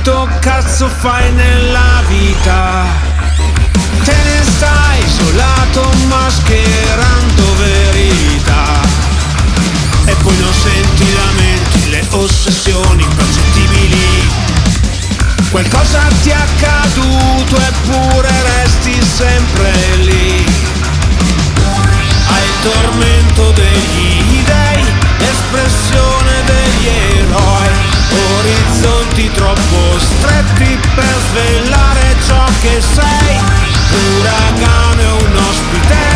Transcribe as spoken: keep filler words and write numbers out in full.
quanto cazzo fai nella vita? Te ne stai isolato mascherando verità. E poi non senti lamenti, le ossessioni impercettibili. Qualcosa ti è accaduto eppure resti sempre lì. Hai il tormento degli dei, l'espressione degli eroi, orizzonti troppo stretti per svelare ciò che sei. Uragano e un ospite